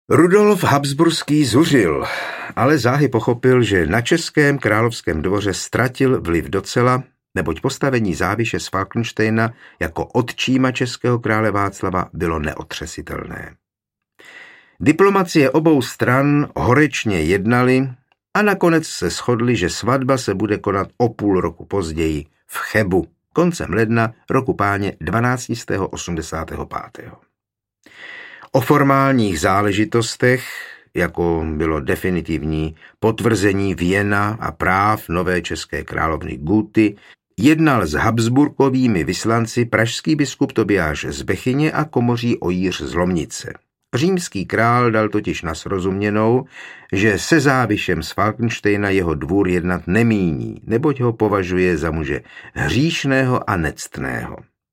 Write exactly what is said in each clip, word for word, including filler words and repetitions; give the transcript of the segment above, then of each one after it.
Rudolf Habsburský zuřil, ale záhy pochopil, že na českém královském dvoře ztratil vliv docela, neboť postavení Záviše z Falkensteina jako otčíma českého krále Václava bylo neotřesitelné. Diplomacie obou stran horečně jednaly a nakonec se shodli, že svatba se bude konat o půl roku později v Chebu, koncem ledna roku páně dvanáct set osmdesát pět. O formálních záležitostech, jako bylo definitivní potvrzení věna a práv nové české královny Guty, jednal s Habsburkovými vyslanci pražský biskup Tobiáš z Bechyně a komoří Ojíř z Lomnice. Římský král dal totiž na srozuměnou, že se Závišem z Falkensteina jeho dvůr jednat nemíní, neboť ho považuje za muže hříšného a nectného.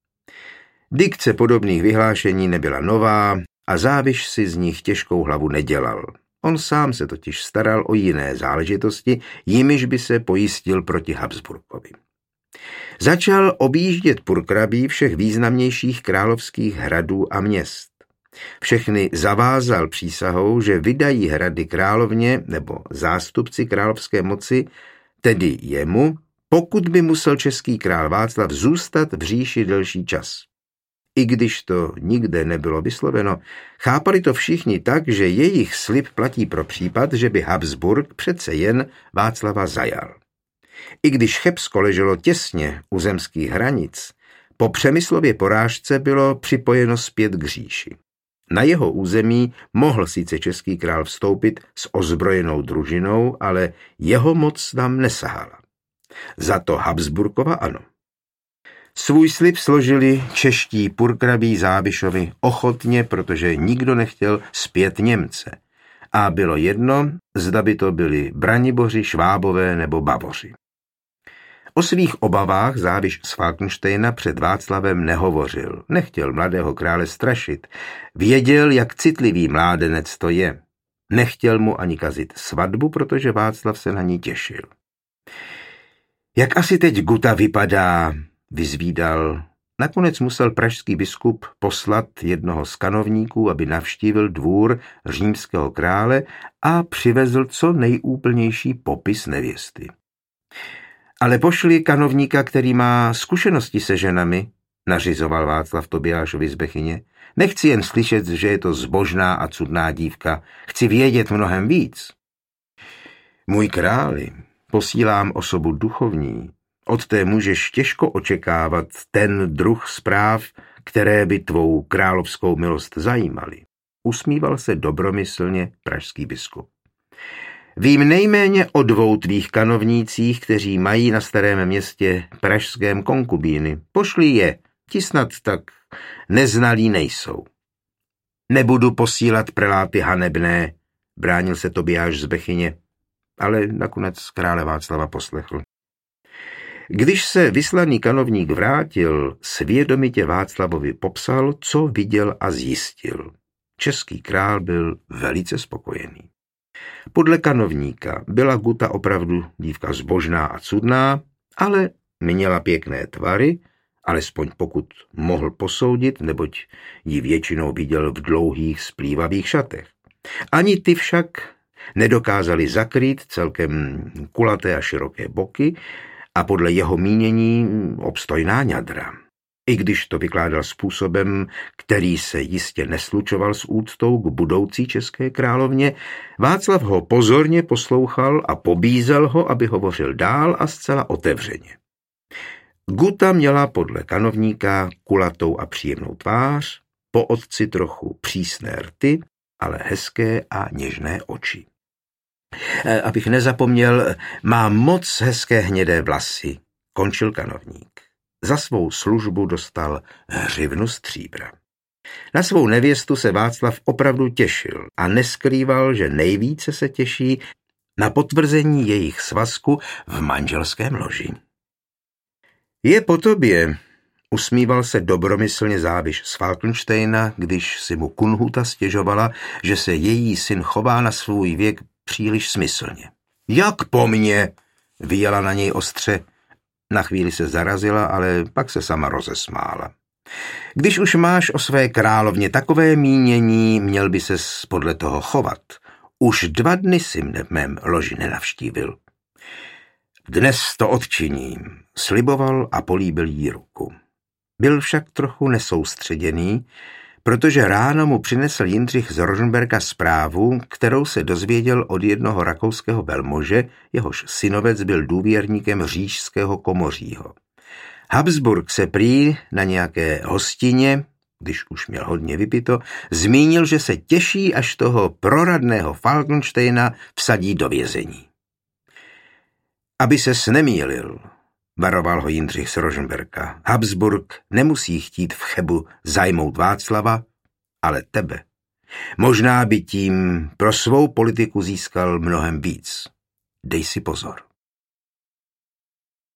Dikce podobných vyhlášení nebyla nová a Záviš si z nich těžkou hlavu nedělal. On sám se totiž staral o jiné záležitosti, jimiž by se pojistil proti Habsburkovi. Začal objíždět purkrabí všech významnějších královských hradů a měst. Všechny zavázal přísahou, že vydají hrady královně nebo zástupci královské moci, tedy jemu, pokud by musel český král Václav zůstat v říši delší čas. I když to nikde nebylo vysloveno, chápali to všichni tak, že jejich slib platí pro případ, že by Habsburg přece jen Václava zajal. I když Chebsko leželo těsně u zemských hranic, po Přemyslově porážce bylo připojeno zpět k říši. Na jeho území mohl sice český král vstoupit s ozbrojenou družinou, ale jeho moc tam nesahala. Za to Habsburkova ano. Svůj slib složili čeští purkrabí Závišovi ochotně, protože nikdo nechtěl zpět Němce. A bylo jedno, zda by to byli Braniboři, Švábové nebo Bavoři. O svých obavách Záviš z Falkensteina před Václavem nehovořil, nechtěl mladého krále strašit, věděl, jak citlivý mládenec to je. Nechtěl mu ani kazit svatbu, protože Václav se na ní těšil. Jak asi teď Guta vypadá, vyzvídal. Nakonec musel pražský biskup poslat jednoho z kanovníků, aby navštívil dvůr římského krále a přivezl co nejúplnější popis nevěsty. Ale pošli kanovníka, který má zkušenosti se ženami, nařizoval Václav Tobiášovi z Bechyně. Nechci jen slyšet, že je to zbožná a cudná dívka. Chci vědět mnohem víc. Můj králi, posílám osobu duchovní. Od té můžeš těžko očekávat ten druh zpráv, které by tvou královskou milost zajímaly. Usmíval se dobromyslně pražský biskup. Vím nejméně o dvou tvých kanovnících, kteří mají na Starém Městě pražském konkubíny. Pošli je, ti snad tak neznalí nejsou. Nebudu posílat preláty hanebné, bránil se Tobiáš z Bechyně, ale nakonec krále Václava poslechl. Když se vyslaný kanovník vrátil, svědomitě Václavovi popsal, co viděl a zjistil. Český král byl velice spokojený. Podle kanovníka byla Guta opravdu dívka zbožná a cudná, ale měla pěkné tvary, alespoň pokud mohl posoudit, neboť ji většinou viděl v dlouhých splývavých šatech. Ani ty však nedokázali zakrýt celkem kulaté a široké boky a podle jeho mínění obstojná ňadra. I když to vykládal způsobem, který se jistě neslučoval s úctou k budoucí české královně, Václav ho pozorně poslouchal a pobízel ho, aby hovořil dál a zcela otevřeně. Guta měla podle kanovníka kulatou a příjemnou tvář, po otci trochu přísné rty, ale hezké a něžné oči. E, abych nezapomněl, má moc hezké hnědé vlasy, končil kanovník. Za svou službu dostal hřivnu stříbra. Na svou nevěstu se Václav opravdu těšil a neskrýval, že nejvíce se těší na potvrzení jejich svazku v manželském loži. Je po tobě, usmíval se dobromyslně Záviš z Falkensteina, když si mu Kunhuta stěžovala, že se její syn chová na svůj věk příliš smyslně. Jak po mně, vyjela na něj ostře. Na chvíli se zarazila, ale pak se sama rozesmála. Když už máš o své královně takové mínění, měl by ses podle toho chovat. Už dva dny si mne v mém loži nenavštívil. Dnes to odčiním, sliboval a políbil jí ruku. Byl však trochu nesoustředěný, protože ráno mu přinesl Jindřich z Rožmberka zprávu, kterou se dozvěděl od jednoho rakouského velmože, jehož synovec byl důvěrníkem říšského komořího. Habsburg se prý na nějaké hostině, když už měl hodně vypito, zmínil, že se těší, až toho proradného Falkensteina vsadí do vězení. Aby ses nemýlil, varoval ho Jindřich z Rožmberka. Habsburg nemusí chtít v Chebu zajmout Václava, ale tebe. Možná by tím pro svou politiku získal mnohem víc. Dej si pozor.